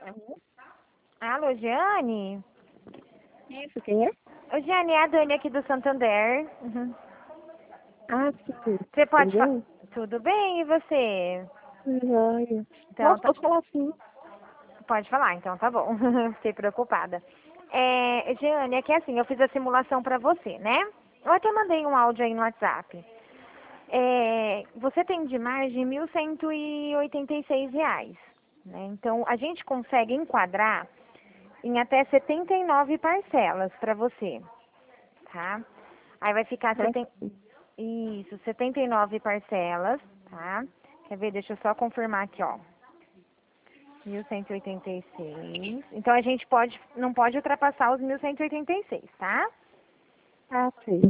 Alô? Alô, Jeane? Isso, quem é? Ô, Jeane, é a Dani aqui do Santander. Uhum. Ah, sim. Você pode Tudo falar? bem? Tudo bem, e você? Joia. Então, Posso falar sim? pode falar, então tá bom. Fiquei preocupada. Jeane, é que assim, eu fiz a simulação pra você, né? Eu até mandei um áudio aí no WhatsApp. Você tem de margem R$ 1.186, né? Então, a gente consegue enquadrar em até 79 parcelas para você, tá? Aí vai ficar Ah, sim. 79 parcelas, tá? Quer ver? Deixa eu só confirmar aqui, ó. 1.186. Então a gente não pode ultrapassar os 1.186, tá? Ah, sim.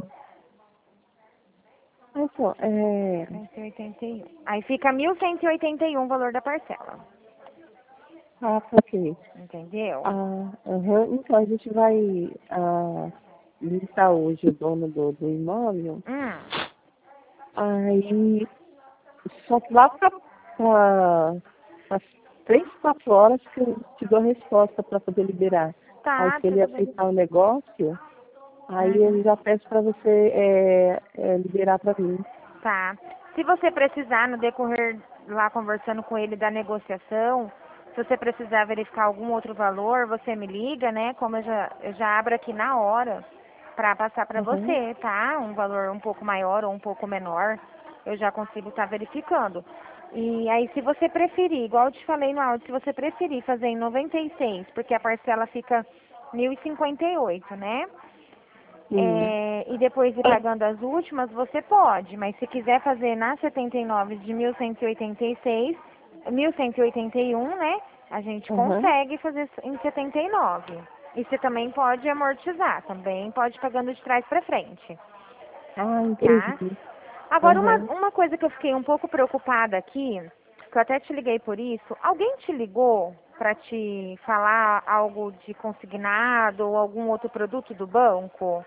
Então, 181. Aí fica 1.181 o valor da parcela. Ah, ok. Entendeu? Então, a gente vai visitar hoje o dono do imóvel. Hum. Aí, só que lá para as 3, 4 horas que eu te dou a resposta para poder liberar. Aí, Tá, se ele tudo bem. aceitar o negócio, aí Uhum. eu já peço para você liberar para mim. Tá. Se você precisar, no decorrer lá conversando com ele da negociação, se você precisar verificar algum outro valor, você me liga, né? Como eu já abro aqui na hora para passar para Uhum. você, tá? Um valor um pouco maior ou um pouco menor, eu já consigo estar verificando. E aí, se você preferir, igual eu te falei no áudio, se você preferir fazer em 96, porque a parcela fica 1.058, né? Sim. E depois ir pagando as últimas, você pode, mas se quiser fazer na 79 de 1.186, 1.181, né? A gente Uhum. consegue fazer em 79. E você também pode amortizar, também pode ir pagando de trás para frente, Ah, tá? entendi. Agora, Uhum. uma coisa que eu fiquei um pouco preocupada aqui, que eu até te liguei por isso, alguém te ligou para te falar algo de consignado ou algum outro produto do banco?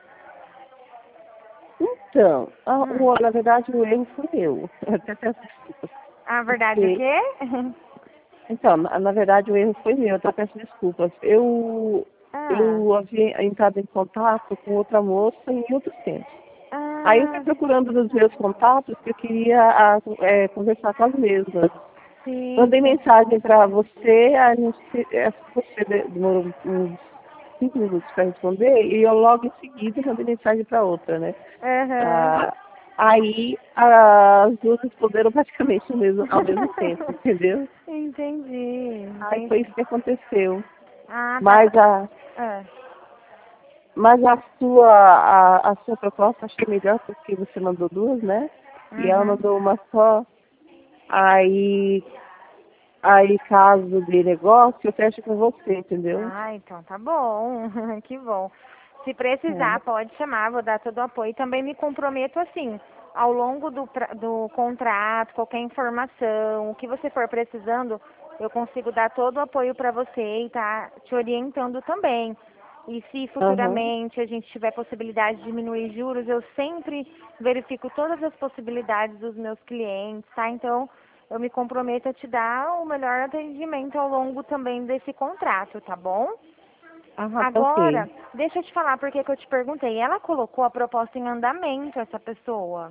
Então, Hum. na verdade o erro foi meu. Eu até peço desculpas. A verdade o Porque, quê? então, na verdade o erro foi meu, eu até peço desculpas. Ah, Eu havia entrado em contato com outra moça em outros tempos. Aí eu fui ah, procurando nos meus contatos que eu queria conversar com as mesmas. sim, Mandei sim. mensagem para você, você demorou uns 5 minutos para responder, e eu logo em seguida mandei mensagem para outra, né? Aham. Ah, aí as duas responderam praticamente ao mesmo tempo, entendeu? Entendi, Aí foi entendi. isso que aconteceu. Ah, tá. Mas a, Ah, mas a sua proposta eu achei melhor porque você mandou duas, né? E ela uhum. mandou uma só. Aí, aí caso de negócio, eu fecho com você, entendeu? Ah, então tá bom. Que bom. Se É. precisar, pode chamar, vou dar todo o apoio. Também me comprometo assim, ao longo do contrato, qualquer informação, o que você for precisando, eu consigo dar todo o apoio para você e tá te orientando também. E se Aham. futuramente a gente tiver possibilidade de diminuir juros, eu sempre verifico todas as possibilidades dos meus clientes, tá? Então, eu me comprometo a te dar o melhor atendimento ao longo também desse contrato, tá bom? Ah, tá ok. Agora, deixa eu te falar por que que eu te perguntei. Ela colocou a proposta em andamento, essa pessoa.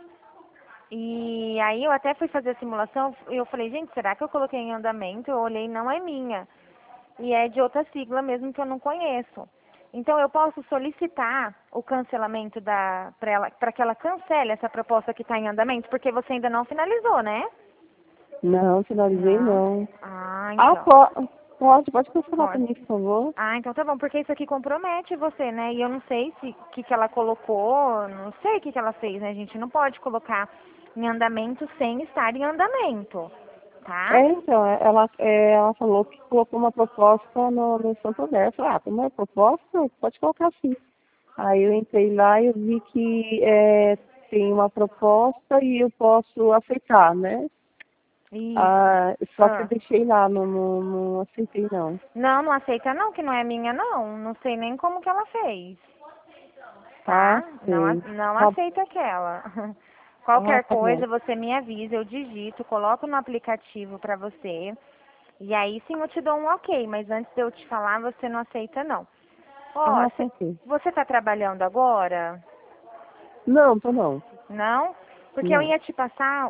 E aí eu até fui fazer a simulação e eu falei, gente, será que eu coloquei em andamento? Eu olhei, não é minha. E é de outra sigla mesmo que eu não conheço. Então eu posso solicitar o cancelamento para que ela cancele essa proposta que está em andamento, porque você ainda não finalizou, né? Não, finalizei Não. não. Ah, Ah, então. pode cancelar para Pode. mim, por favor? Ah, então tá bom, porque isso aqui compromete você, né? E eu não sei se que ela colocou, não sei o que ela fez, né? A gente não pode colocar em andamento sem estar em andamento, tá? Então, ela falou que colocou uma proposta no Santander. Eu falei, como é proposta? Pode colocar sim. Aí eu entrei lá e eu vi que tem uma proposta e eu posso aceitar, né? Isso. Ah, só que eu Ah. deixei lá, não aceitei não. Não, não aceita não, que não é minha não. Não sei nem como que ela fez, Ah, tá? Não, sei. não Tá, aceita aquela. Qualquer tá bom. coisa você me avisa, eu digito, coloco no aplicativo pra você. E aí sim eu te dou um ok, mas antes de eu te falar, você não aceita não. Ó, Ah, tá ok. você tá trabalhando agora? Não, tô não. Não? Porque eu Não. ia te passar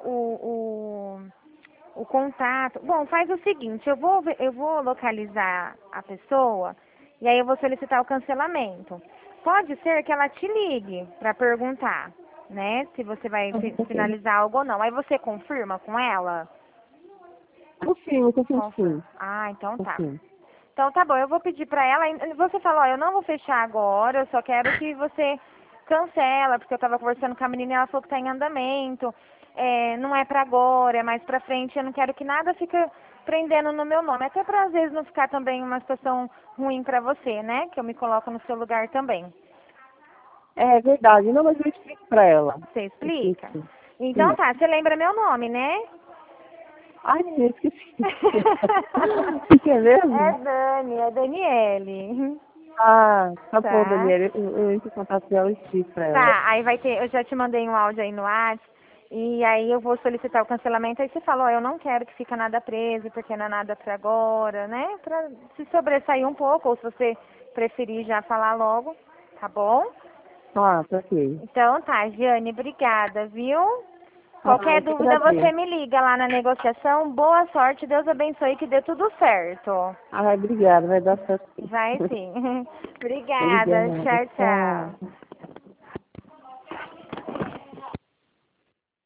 o contato. Bom, faz o seguinte, eu vou localizar a pessoa e aí eu vou solicitar o cancelamento. Pode ser que ela te ligue para perguntar, né, se você vai Ah, tá ok. finalizar algo ou não. Aí você confirma com ela? Confirmo Confirma. sim. Ah, então tá. Confirmo. Então tá bom, eu vou pedir pra ela. Você falou, ó, eu não vou fechar agora, eu só quero que você cancela, porque eu tava conversando com a menina e ela falou que tá em andamento. É, não é pra agora, é mais pra frente. Eu não quero que nada fique prendendo no meu nome. Até pra às vezes não ficar também uma situação ruim pra você, né? Que eu me coloco no seu lugar também. É verdade. Não, mas eu explico pra ela. Você Eu explico explica? sim. Então Sim. tá, você lembra meu nome, né? Ai, eu esqueci. O que é É mesmo? Dani, é Daniele. Ah, tá bom, Tá. Daniela. Eu entro em contato dela e explico pra ela. Tá, aí vai ter, eu já te mandei um áudio aí no WhatsApp, e aí eu vou solicitar o cancelamento, aí você falou, eu não quero que fique nada preso, porque não é nada pra agora, né? Pra se sobressair um pouco, ou se você preferir já falar logo, tá bom? Ah, tá ok. Então tá, Giane, obrigada, viu? Ah, Qualquer eu que dúvida você agradeço. me liga lá na negociação. Boa sorte, Deus abençoe que dê tudo certo. Ai, obrigada. Vai dar certo sim. Vai sim. Obrigada, Obrigada. tchau, tchau. Tchau.